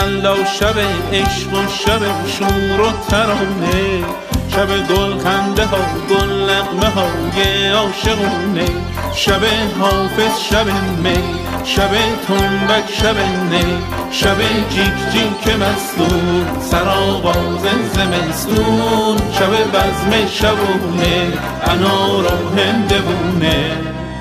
یلا شب عشق و شب شور و ترانه، شب گل خنده ها گل نغمه های عاشقونه، شب حافظ شب می، شب تنبک شب نی، شب جیک جیک مستون سرآغاز زمستون، شب بزم شبونه انار و هندوونه.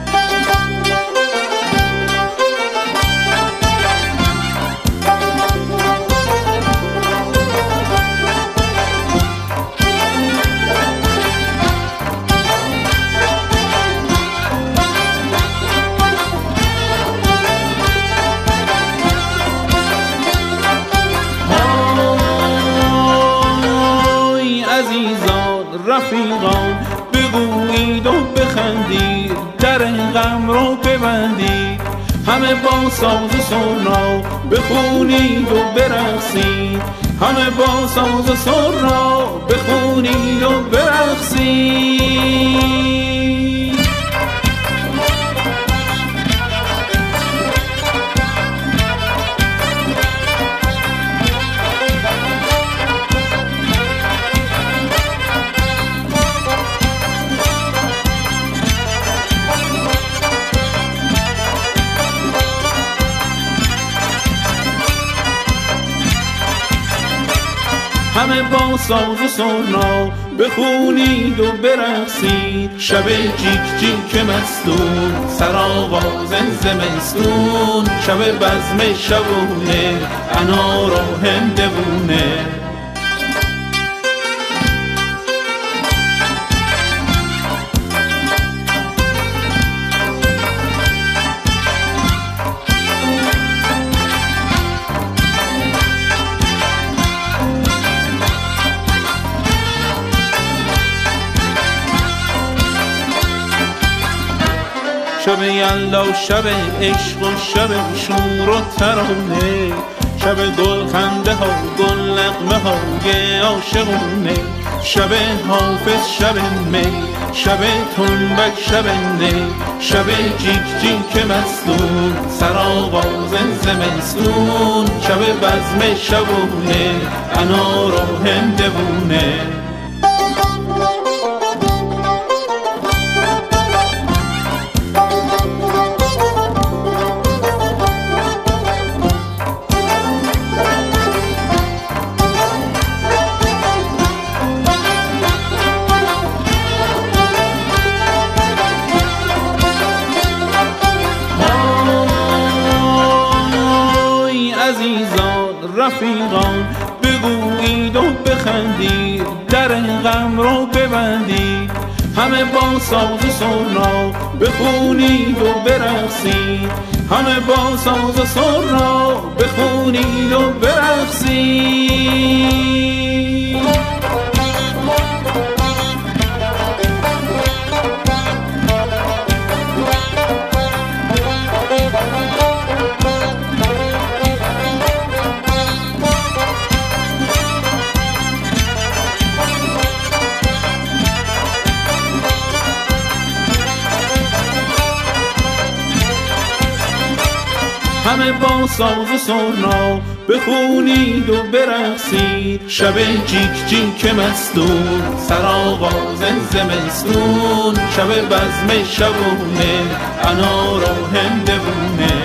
رفیقان بگویید و بخندید، در غم رو ببندید، همه با ساز و سرنا بخونید و برقصید، همه با ساز و سرنا بخونید و برقصید. همه با ساز و سرنا بخونید و برقصید، شب جیک جیک مستون سرآغاز زمستون، شب بزم شبونه انار و هندوونه. شب یلا شب عشق و شب شور و ترانه، شب گل خنده ها گل نغمه های عاشقونه، شب حافظ شب می، شب تنبک شب نی، شب جیک جیک مستون سرآغاز زمستون، شب بزم شبونه انار و هندوونه. رفیقان بگویید و بخندید، در غم رو ببندید، همه با ساز و سرنا بخونید و برقصید، همه با ساز و سرنا بخونید و برقصید. همه با ساز و سرنا بخونید و برقصید، شب جیک جیک مستون سرآغاز زمستون، شب بزم شبونه انار و هندوونه.